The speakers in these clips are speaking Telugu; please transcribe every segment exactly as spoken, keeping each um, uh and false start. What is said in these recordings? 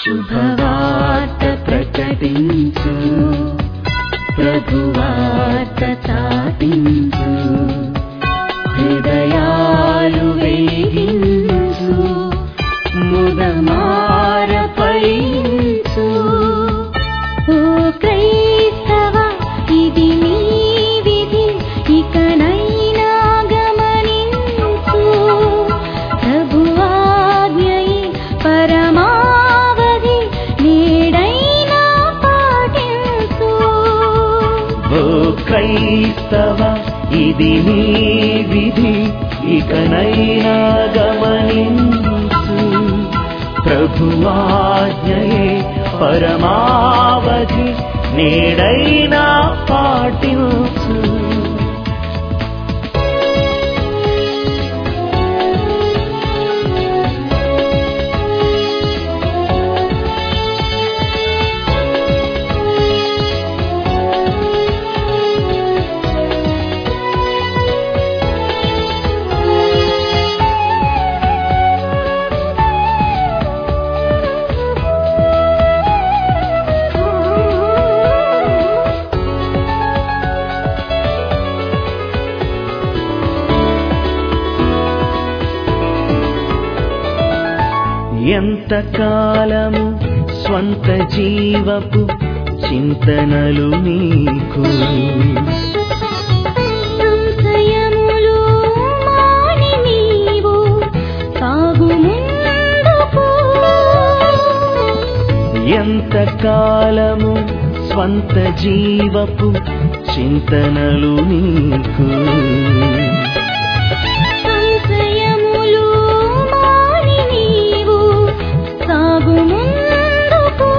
శుభవార్త ప్రకటించు, ప్రభువార్త చాటించు, హృదయాలు వెలిగించు, ముదమార పయించు. ఓ క్రైస్తవ, ఇది నీ విధి, ఇకనైనా గమనించు. ప్రభువాజ్ఞయే పరమావధి, నేడైనా పాటించు. ఓ క్రైస్తవ, ఇది నీ విధి, ఇకనైనా గమనించు. ప్రభువాజ్ఞయే పరమావధి, నేడైనా పాటించు. ఎంతకాలము స్వంత జీవపు చింతనలు నీకు, సంశయములు మాని నీవు సాగు ముందుకు. ఎంతకాలము స్వంత జీవపు చింతనలు నీకు, సంశయములు మాని నీవు సాగు ముందుకు.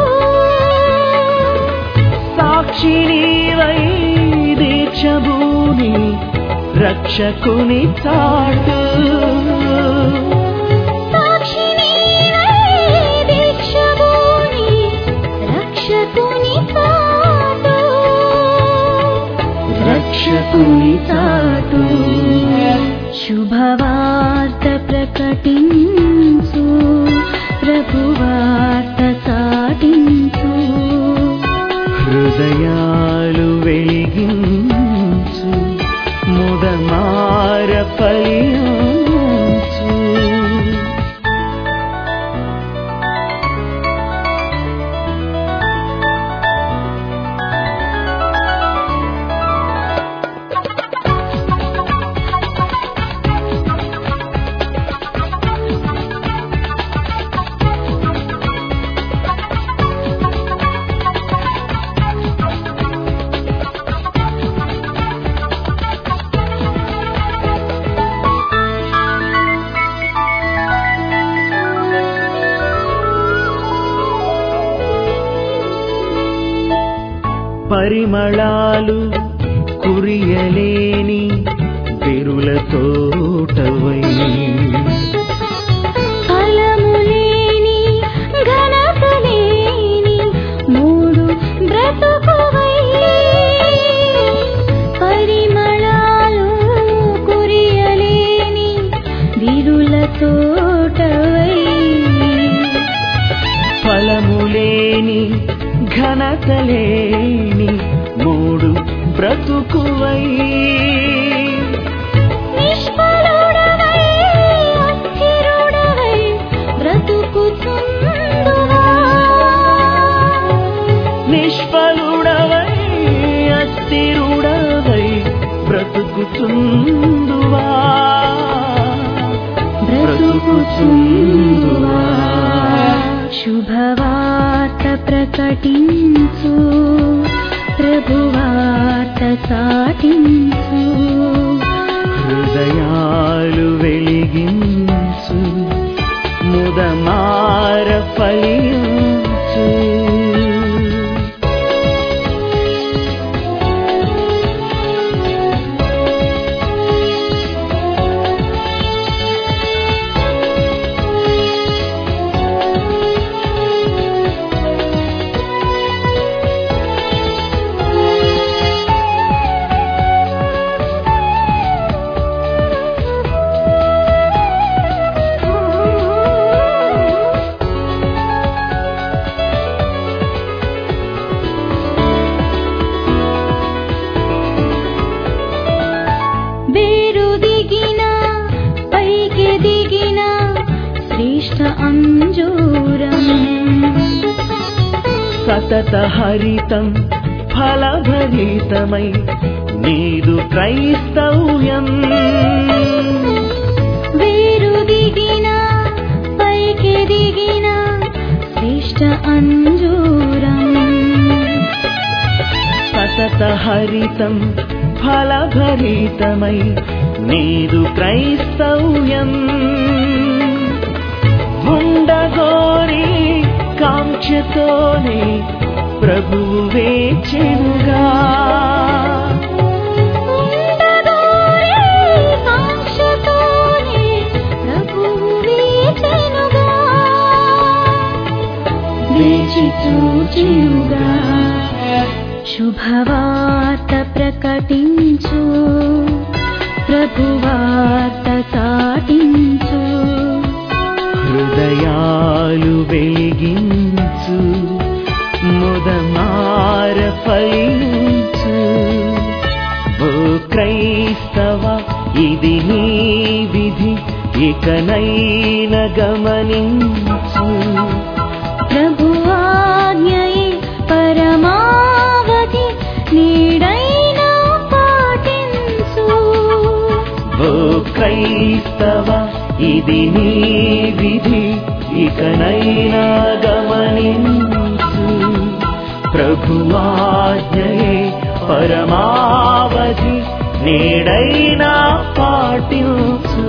సాక్షి నీవై దీక్షభూమి రక్షకుని చాటు. సాక్షి నీవై దీక్షభూమి రక్షకుని చాటు, రక్షకుని చాటు. శుభవార్త ప్రకటించు, ప్రభువార్త చాటించు, హృదయాలు వెలిగించు, ముదమార ఫలించు. పరిమళాలు కురియలేని విరుల తోటవై, ఫలములేని ఘనతలేని మూడు బ్రతుకువై. పరిమళాలు కురియలేని విరుల తోటవై, ఫలములేని ఘనతలేని మూడు బ్రతుకువై. నిష్ఫలుడవై అస్థిరుడవై బ్రతుకుచుందువా. నిష్ఫలుడవై అస్థిరుడవై బ్రతుకుచుందువా, బ్రతుకుచుందువా. శుభవార్త ప్రకటించు, ప్రభువార్త చాటించు, హృదయాలు వెలిగించు, ముదమార ఫలించు. సతత హరితం ఫలభరితమై నీదు క్రైస్తవ్యం. వేరు దిగిన పైకి దిగిన శ్రేష్ఠ అంజూరం. సతత హరితం ఫలభరితమై నీదు క్రైస్తవ్యం. ఉండగోరి కాంక్షతోనే ప్రభువు వేచెనుగా. ఉండగోరి కాంక్షతోనే ప్రభువు వేచెనుగా. వేచి చూచెనుగా. శుభవార్త ప్రకటించు, ప్రభువార్త చాటించు. హృదయాలు వెలిగించు, ముదమార ఫలించు. ఓ క్రైస్తవ ఇది నీ విధి, ఇకనైన గమనించు. ప్రభువాజ్ఞయే పరమావధి, నీడైనా పాటించు. ఓ క్రైస్తవ ఇది నీ విధి, ఇకనైనా గమనించు. ప్రభువాజ్ఞయే పరమావధి, నీడైనా పాటించు.